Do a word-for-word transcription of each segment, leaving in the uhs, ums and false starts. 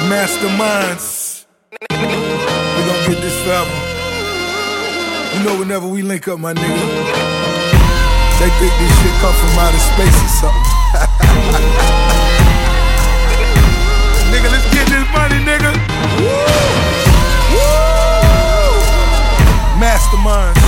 Masterminds. We gon' get this forever. You know whenever we link up, my nigga, they think this shit come from outer space or something. Nigga, let's get this money, nigga. Woo! Woo! Masterminds.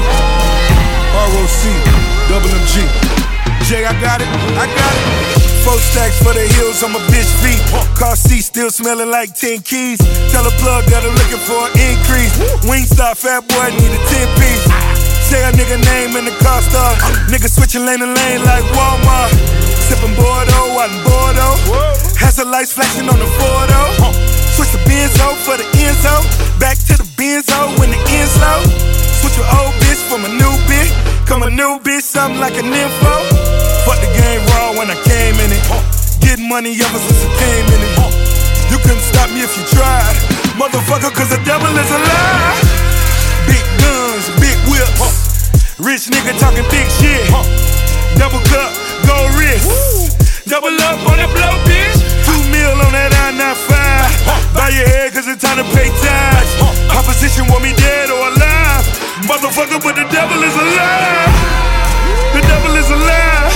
R O C, double M G. Jay, I got it, I got it. Four stacks for the heels on my bitch feet. Car seat still smelling like ten keys. Tell a plug that I'm looking for an increase. Wingstop, fat boy, need a ten piece. Say a nigga name in the car star. Nigga switching lane to lane like Walmart. Sipping Bordeaux, out in Bordeaux. Has the lights flashing on the Fordo. Switch the Benzo for the Enzo. Back to the Benzo when the end's low. Switch your old bitch for my new bitch. Come a new bitch, something like an info. Fuck the game raw when I came in it. Getting money ever since I came in it. You couldn't stop me if you tried, motherfucker, cause the devil is alive. Big guns, big whips. Rich nigga talking big shit. Double cup, gold wrist. Double up on the blow, bitch. Two mil on that I ninety-five. Bow your head cause it's time to pay tithes. Opposition want me dead or alive, motherfucker, but the devil is alive. The devil is alive.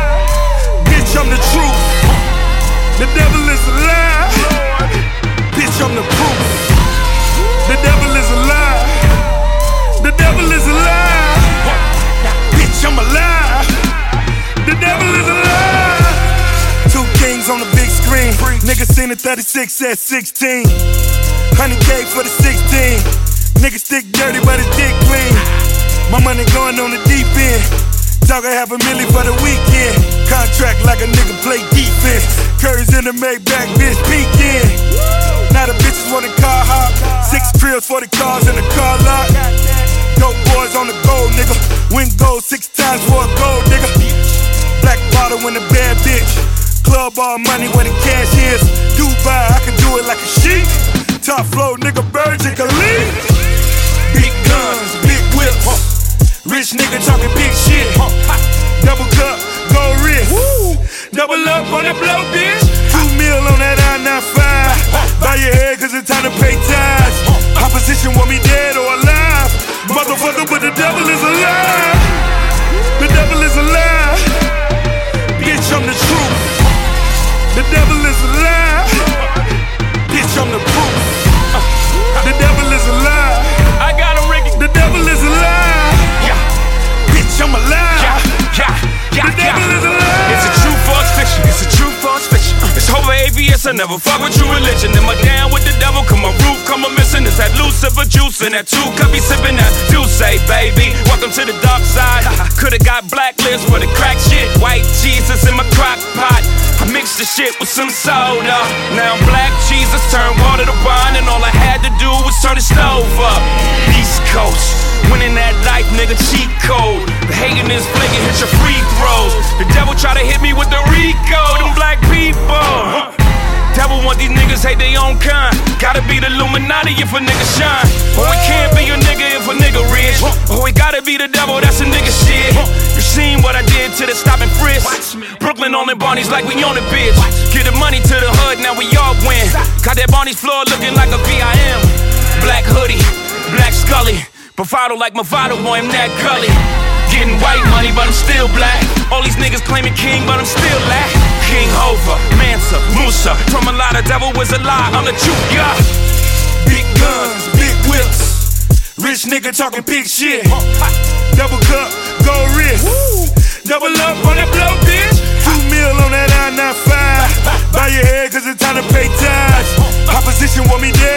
Bitch, I'm the truth. The devil is alive. Bitch, I'm the proof. The devil is alive. The devil is alive. Bitch, I'm alive. The devil is alive. Two kings on the big screen. Niggas seen the thirty-six at sixteen. one hundred K for the sixteen. Niggas stick dirty but his dick clean. My money going on the deep end. Talkin' half a million for the weekend. Contract like a nigga play defense. Curry's in the Maybach, bitch, peeking. Now the bitches want a car hop. Six cribs for the cars in the car lot. Dope boys on the gold, nigga. Win gold six times for a gold, nigga. Black bottle in the bad bitch. Club all money when the cash is. Dubai, I can do it like a sheik. Top flow, nigga, Virgin Khalid. Big guns, big whips. Rich nigga talking big shit. Double cup, gold wrist. Double up on the blow, bitch. Two mil on that I ninety-five. Bow your head cause it's time to pay tithes. Opposition want me dead or alive, motherfucker, but the devil is alive. The devil is alive. Bitch, I'm the truth. The devil is alive. Bitch, I'm the proof. The devil is alive. I got him, Ricky. The devil is alive. Yeah. Bitch, I'm alive. Yeah, yeah, yeah, the devil yeah. is alive. It's a true false fiction. It's a true false fiction. It's over A B S. I never fuck with true religion. Am I down with the devil? Come my roof, come a missing. Is that Lucifer juice and that two cup be sipping that Douce, baby? Welcome to the dark side. Coulda got blacklist for the crack shit. White Jesus in my crock pot. I mixed the shit with some soda. Now I'm black Jesus, turned water to wine, and all I had to do was turn the stove up. East Coast, winning that life, nigga, cheat code. The hating is flaking, hit your free throws. The devil try to hit me with the Rico, them black people. Devil want these niggas hate their own kind. Gotta be the Illuminati if a nigga shine. Or it can't be a nigga if a nigga rich. Or it gotta be the devil, that's a nigga shit. You seen what I did to the stop and frisk. Brooklyn on the Barneys like we on the bitch. Get the money to the hood, now we all win. Got that Barney's floor looking like a V I M. Black hoodie, black Scully. Bravado like Movado, boy, I'm that gully. Getting white money, but I'm still black. All these niggas claiming king, but I'm still lack. King Hova, Mansa, Musa. From a lot of devil was a lie, I'm the truth, yeah. Big guns, big whips. Rich nigga talking big shit. Double cup, gold wrist. Double up on the blow, bitch. Two mil on that I ninety-five. Bow your head cause it's time to pay tithes. Opposition want me dead